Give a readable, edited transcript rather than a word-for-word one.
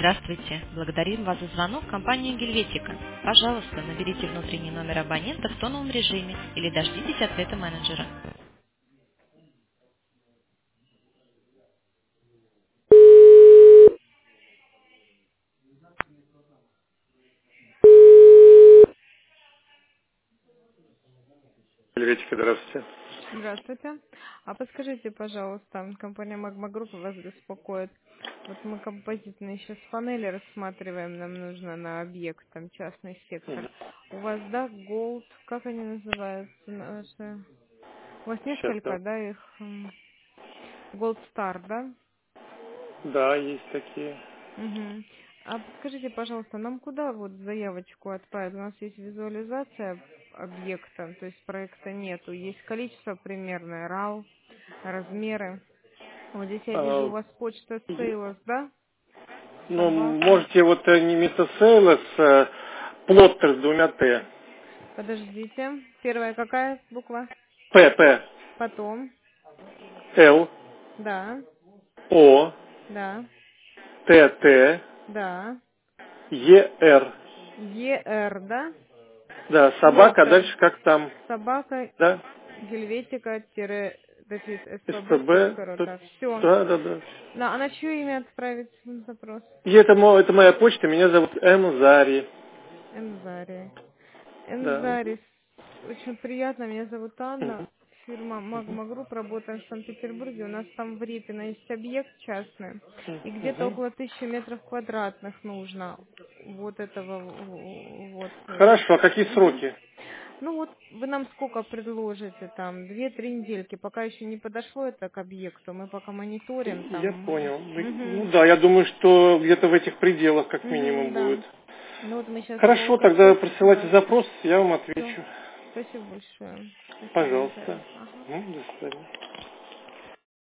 Здравствуйте. Благодарим вас за звонок в компанию Гельветика. Пожалуйста, наберите внутренний номер абонента в тоновом режиме или дождитесь ответа менеджера. Приветики, здравствуйте. Здравствуйте. А подскажите, пожалуйста, компания Magma Group вас беспокоит. Вот мы композитные сейчас панели рассматриваем, нам нужно на объект, там частный сектор. У вас, да, Gold, как они называются? У вас Сейчас, да. несколько, да, их? Gold Star, да? Да, есть такие. Угу. А подскажите, пожалуйста, нам куда вот заявочку отправить? У нас есть визуализация объекта, то есть проекта нету. Есть количество примерное, RAW, размеры. Вот здесь я вижу у А, вас почта Sales, да? ну, Собака. можете вот не вместо Сейла с плоттер с двумя Т. Подождите. Первая какая буква? П, П, Потом. Л, Да. О, Да. Т, Т, Да. Е, Р. ЕР, да? Да, собака, а Плоттер. дальше как там, Собака да? СПБ. гельветика-spb.ru. Так, все. Да, да, да. А на чье имя отправить запрос? И это моя почта, меня зовут М. Зари. Энзари. Да. Энзари, очень приятно. Меня зовут Анна. Мгм. Фирма Magma Group, работаем в Санкт-Петербурге. У нас там в Репино есть объект частный. И где-то Мгм. около 1000 метров квадратных нужно вот этого вот. Хорошо, а какие Мгм. сроки? Ну вот вы нам сколько предложите, там, 2-3 недельки, пока еще не подошло это к объекту, мы пока мониторим Я там. понял. Ну Угу. да, я думаю, что где-то в этих пределах как минимум Угу, да. будет. Ну вот мы сейчас по Хорошо, тогда процессу, присылайте да. запрос, я вам Все. отвечу. Спасибо большое. Спасибо за Пожалуйста. интерес. Ага. До свидания.